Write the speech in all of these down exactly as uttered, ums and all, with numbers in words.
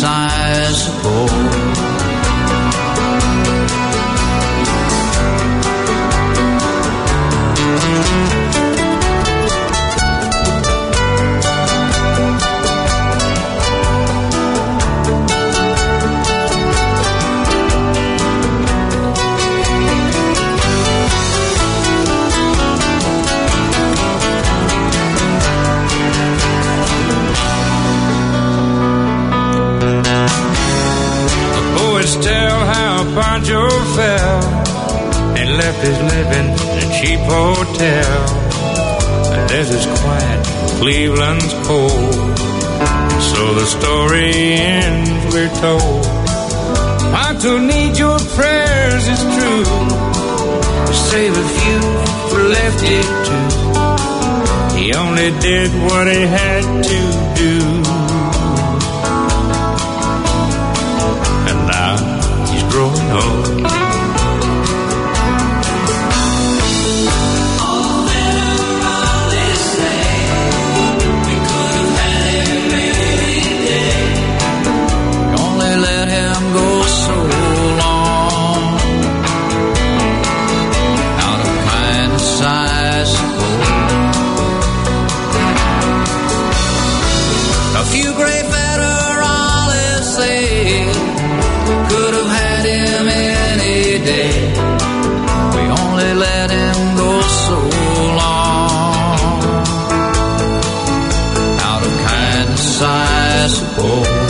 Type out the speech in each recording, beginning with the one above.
sizable. Tell how Pancho fell and left his living in a cheap hotel. The desert's quiet, Cleveland's cold, and so the story ends, we're told. Pancho needs your prayers, it's true, to save a few for Lefty too. He only did what he had to do. Growing old. All veterans say we could have had him any day. We only let him go so long. Out of kindness, I suppose. A few great veterans say could have had him any day. We only let him go so long. Out of kindness, I suppose.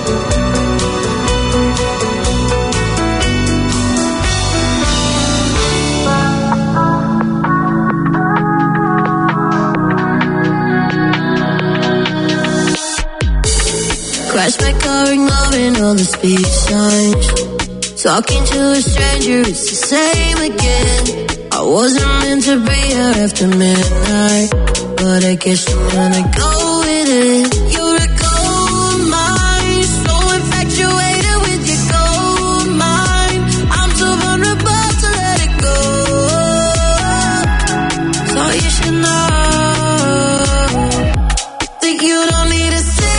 Crash my car ignoring all the speed signs. Talking to a stranger, it's the same again. I wasn't meant to be here after midnight, but I guess I'm gonna go with it. You're a gold mine, so infatuated with your gold mine. I'm so vulnerable to let it go. So you should know that you don't need to see.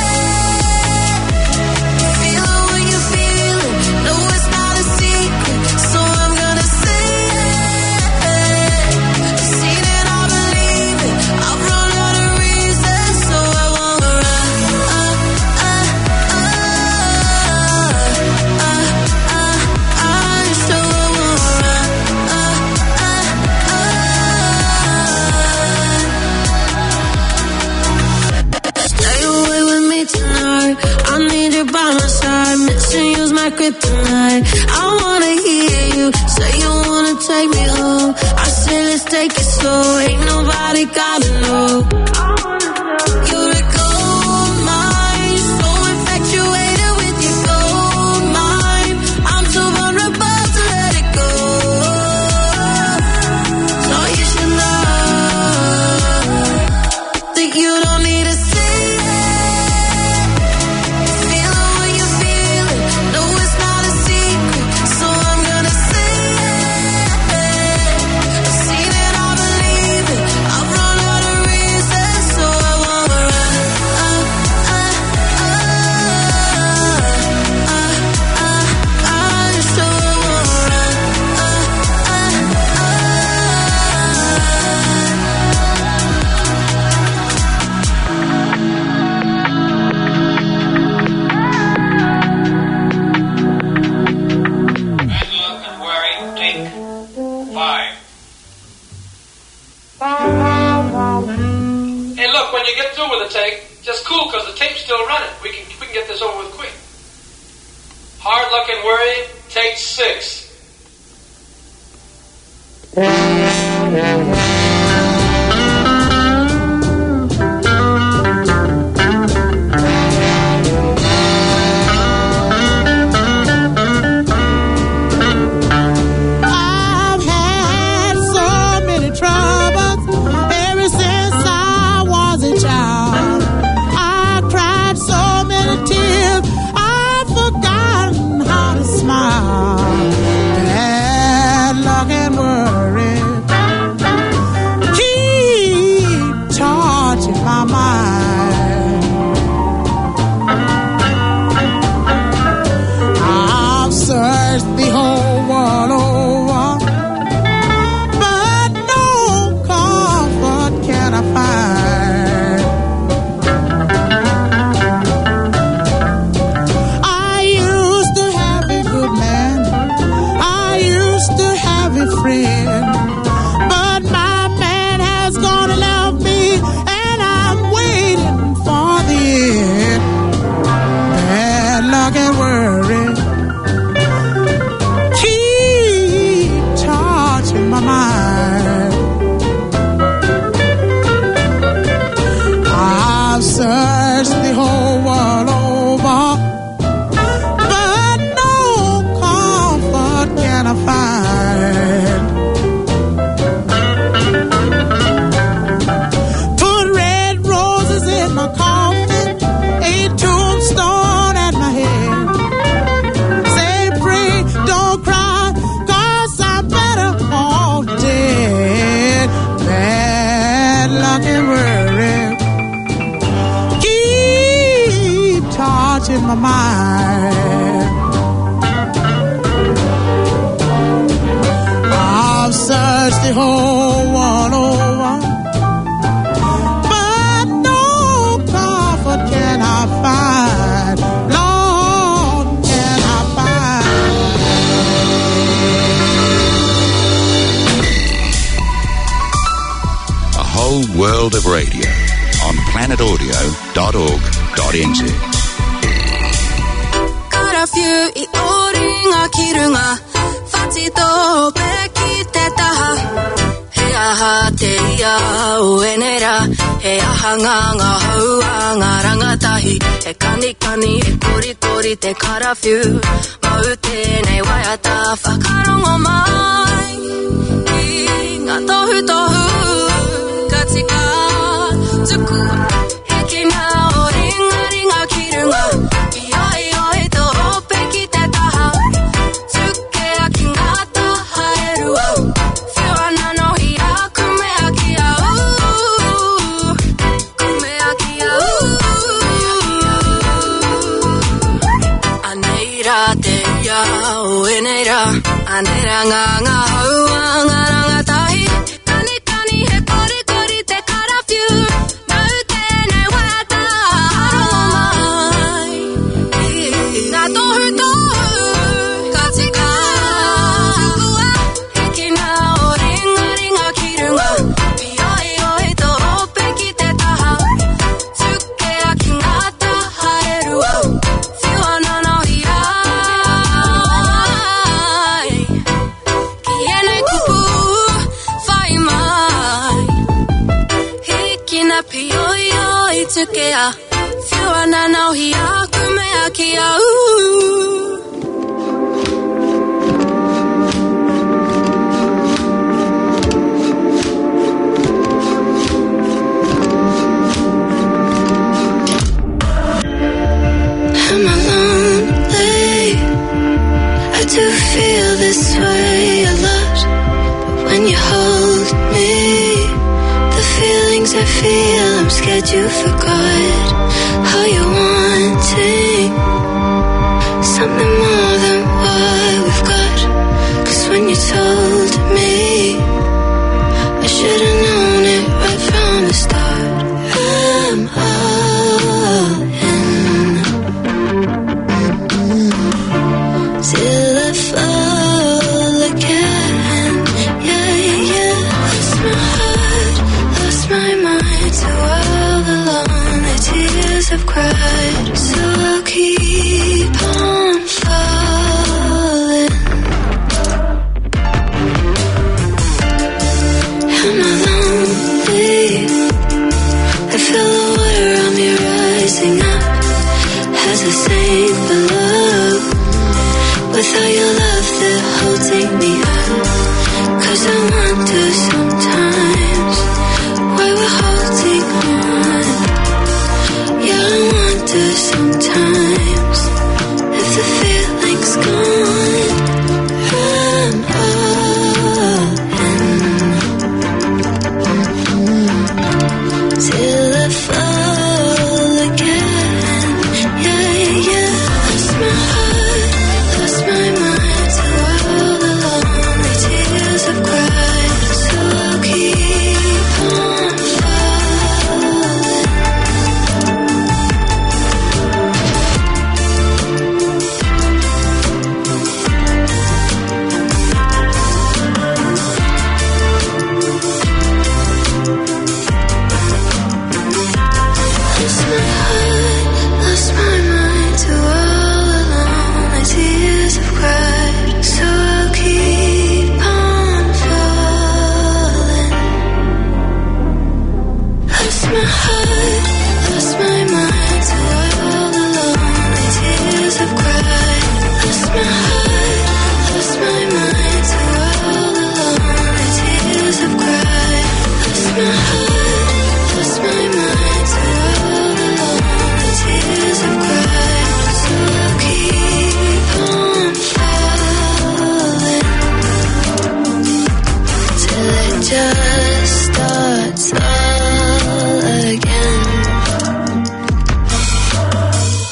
Kryptonite. I wanna hear you say you wanna take me home. I say let's take it slow. Ain't nobody gotta know. You're a gold mine, so infatuated with your gold mine. I'm so vulnerable to let it go. So you should know that you don't need to see. Cool, because the tape's still running. We can we can get this over with quick. Hard Luck and Worry, take six. I've had so many troubles ever since I was a child. Smile, bad luck and worry. much in my mind. I've searched the whole world over, but no comfort can I find. Lord, can I find? A whole world of radio on planet audio dot org dot n z. Got a few I oringa kirunga fati to beki te taha he aha te ia uenera he aha ngā ngā haua ngā rangatahi he kani kani he kori kori te karawhiu mau tēnei waiata whakarongo mai I ngā tohu tohu ka tika tuku he kina o ringa ringa kirunga I oi oi to ope ki te taha tuke a ki ngā taha e rua whiwana no hi a kume a ki a u kume a ki a u aneira te ia o eneira aneira ngā ngā haua ngā rangatahi kani kani he kori kori te karawhiu mau tēnei waiata harongo mai ngā tohu tohu ka tika tukua he kina o ringa ringa kirunga I oi oi to ope ki te taha tuke a ki ngā taha e rua whiwana no hi ai ki enei kupu whai mai he kina pi oi oi tuke a whiwana no hi a kume a ki a u Am I lonely? I do feel this way a lot, but when you hold me, the feelings I feel, I'm scared you forgot how you're wanting something more than what we've got. 'Cause when you told me, I should've known it right from the start. I'm all in till I fall again. Yeah, yeah. Lost my heart, lost my mind to all alone.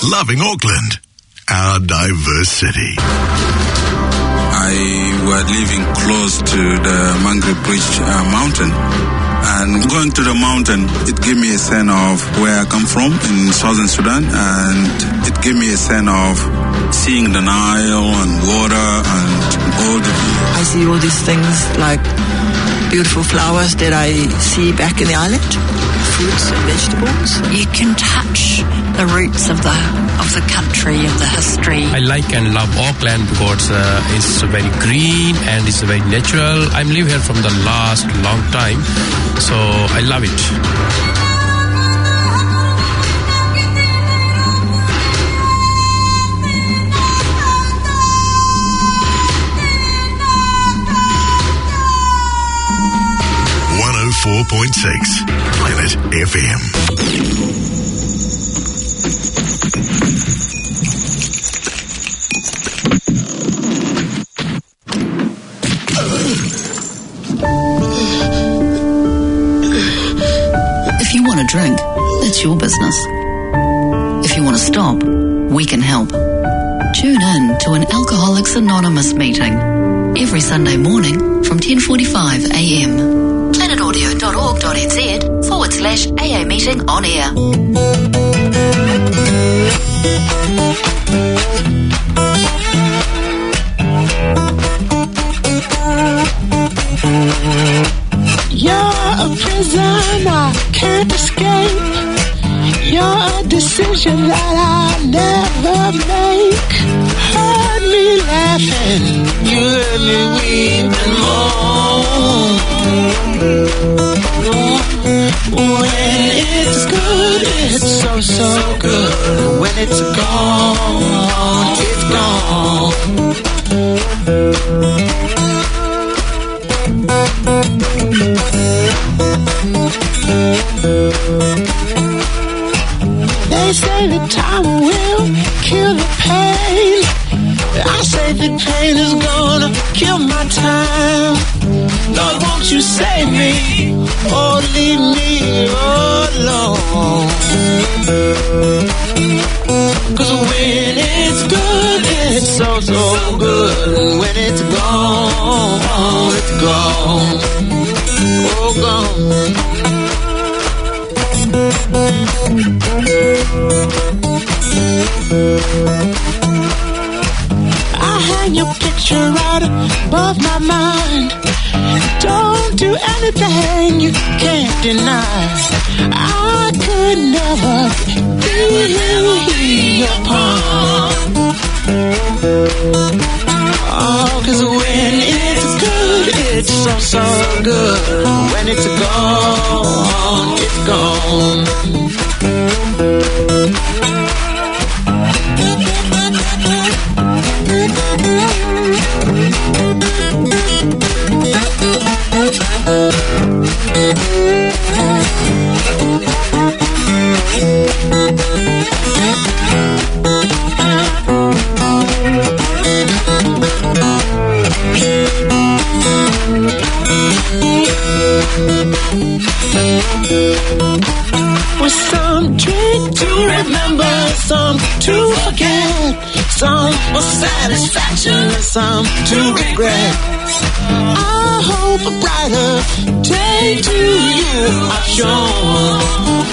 Loving Auckland, our diverse city. I was living close to the Mangere Bridge uh, mountain. And going to the mountain, it gave me a sense of where I come from in southern Sudan, and it gave me a sense of seeing the Nile and water and all the views. I see all these things like beautiful flowers that I see back in the island, fruits and vegetables. You can touch the roots of the of the country, of the history. I like and love Auckland because uh, it's very green and it's very natural. I'm living here from the last long time, so I love it. one oh four point six Planet F M. If you want to drink, that's your business. If you want to stop, we can help. Tune in to an Alcoholics Anonymous meeting every Sunday morning from ten forty-five a m. planetaudio.org.nz forward slash AA meeting on air. You're a prisoner, can't escape. You're a decision that I never make. Heard me laughing, you heard me weep and moan. When it's good, it's so, so good. When it's gone, it's gone. They say that time will kill the pain. I say that pain is gonna kill my time. Lord, won't you save me or leave me alone? 'Cause when it's good, it's so, so good. When it's gone, it's gone. Oh, gone. I hang your picture right above my mind. Don't do anything you can't deny. I could never be your pawn. Oh, 'cause when it's good, it's so, so good. When it's gone, it's gone. With some drink to remember, some to forget, some for satisfaction, some to regret. I hope a brighter day to you I've shown.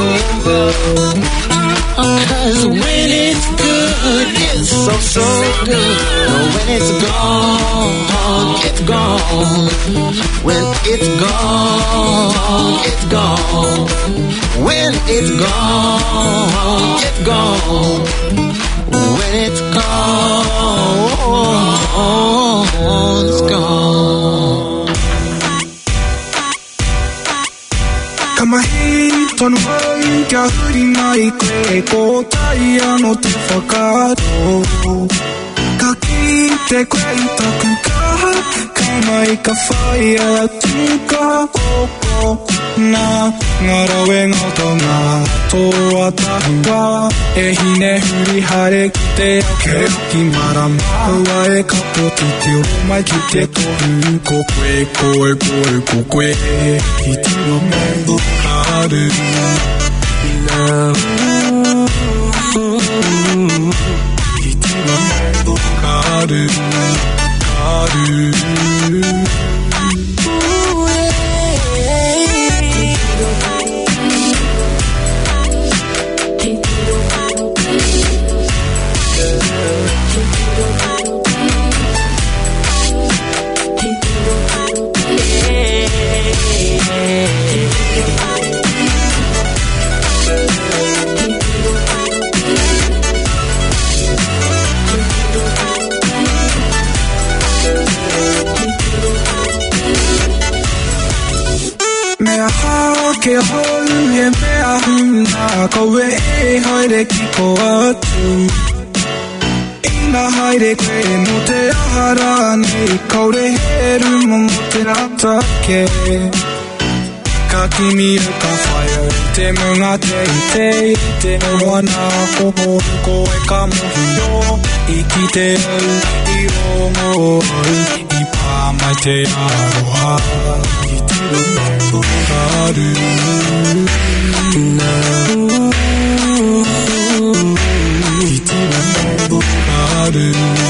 'Cause when it's good, it's so, so good. When it's gone, it's gone. When it's gone, it's gone. When it's gone, it's gone. When it's gone, it's gone. Kamahito no vai que a hurina i koe taia no te whakato. Ka kite koe i taku kaha, ka mai ka whaia tuka oko. Nā ngā rawe ngā tonga toa tahua. E hine huri hare ki te ake ki maramaua. E kapo ti te o mai ki te tohu. Ko koe, koe, koe, ko koe. Ki te o mai haru. Now ke holu he mea huna ko e haere ki ko atu ina haere koe no te ahara nei kaure heru mo te rata ke ka kimi e ka whaia te munga te i te te wana ko horu ko e ka mohi o i ki te au i rongo au i pā mai te aroha i te rongo karu na i te rongo karu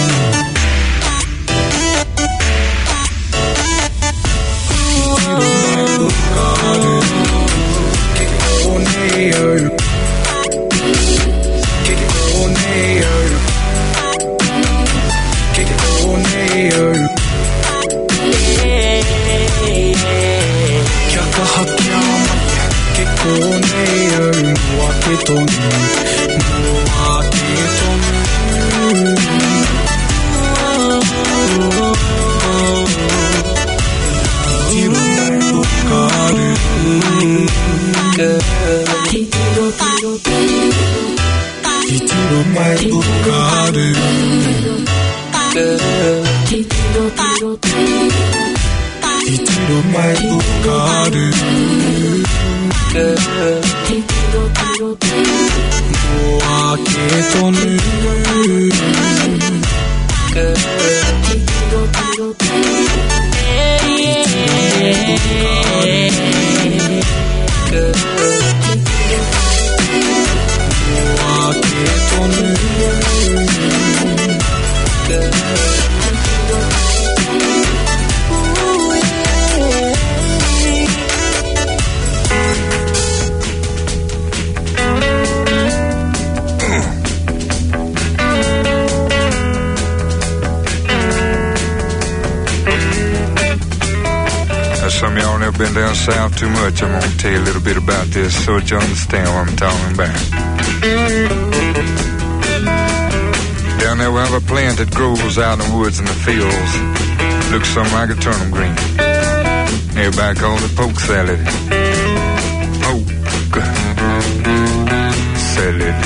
Been down south too much. I'm gonna tell you a little bit about this so that you understand what I'm talking about. Down there we have a plant that grows out in the woods and the fields. Looks something like a turnip green. Everybody calls it poke salad. Poke salad.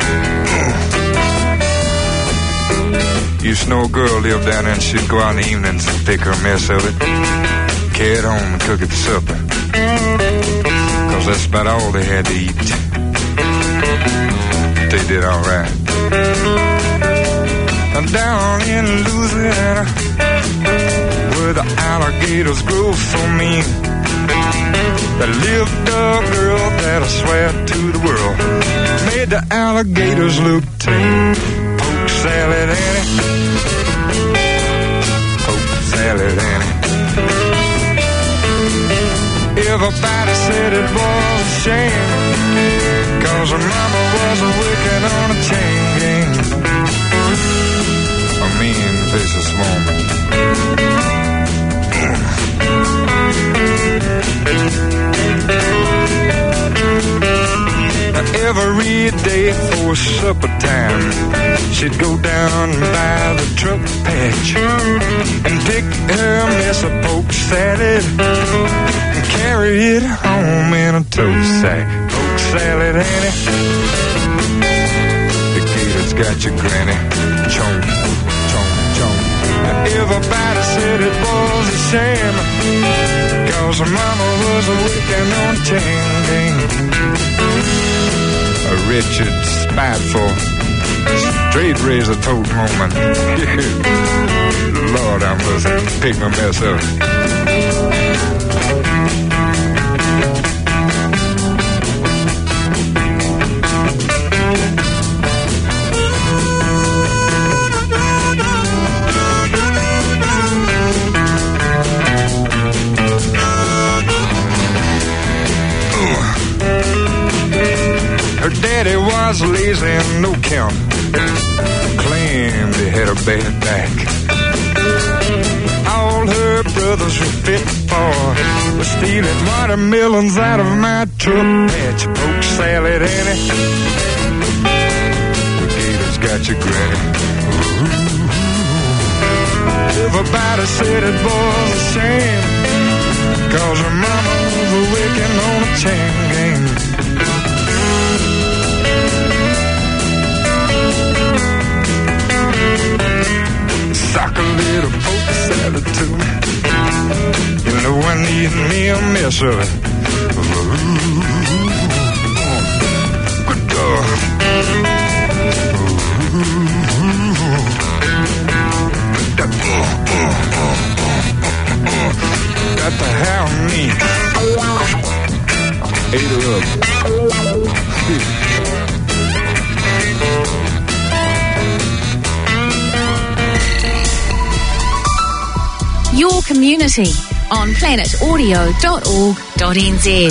Used to know a girl lived down there and she'd go out in the evenings and pick her a mess of it. Carry it home and cook it for supper. Cause that's about all they had to eat. They did alright. Down in Louisiana, where the alligators grow so mean, there lived a girl that I swear to the world made the alligators look tame. Poke salad Annie, poke salad Annie. Everybody said it was a shame, cause her mama was a wicked on a chain gang. A mean, vicious woman. Every day for supper time, she'd go down by the truck patch and pick her mess of poke salad and carry it home in a tow sack. Poke salad, Annie. The gator's got your granny. Chomp, chomp, chomp. Everybody said it was a shame, cause her mama was a wicked on chain gang. A wretched, spiteful, straight razor tote woman. Lord, I must pick my mess up. Her daddy was lazy and no count, claimed he had a bad back. All her brothers were fit for was stealing watermelons out of my truck patch. Poke salad, Annie. The gator's got your granny. Everybody said it was a shame, cause her mama over working on a chain gang. Sock a little poke salad too. You know I need me a mess of it. Good dog. Got to have me. Ate it up. Your community on planet audio dot org dot n z.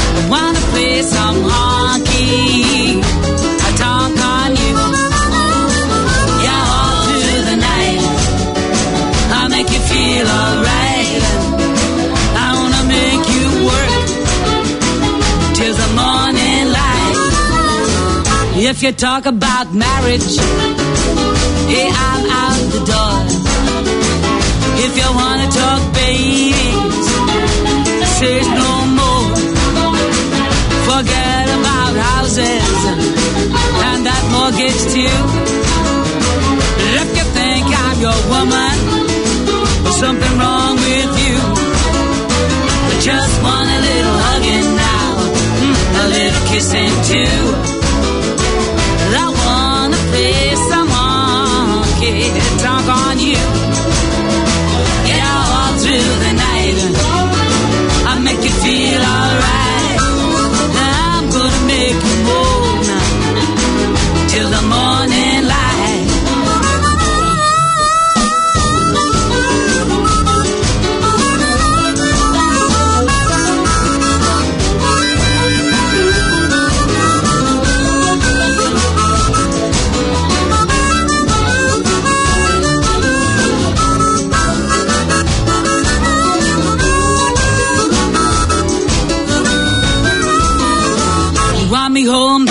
Wanna play some honky, I talk on you. If you talk about marriage, yeah, I'm out the door. If you wanna talk babies, say no more. Forget about houses and that mortgage too. If you think I'm your woman, there's something wrong with you. I just want a little hugging now, a little kissing too. I wanna play some honky tonk on you. Yeah, all through the night, I make you feel alright. I'm gonna make you move now till the morning light. Me home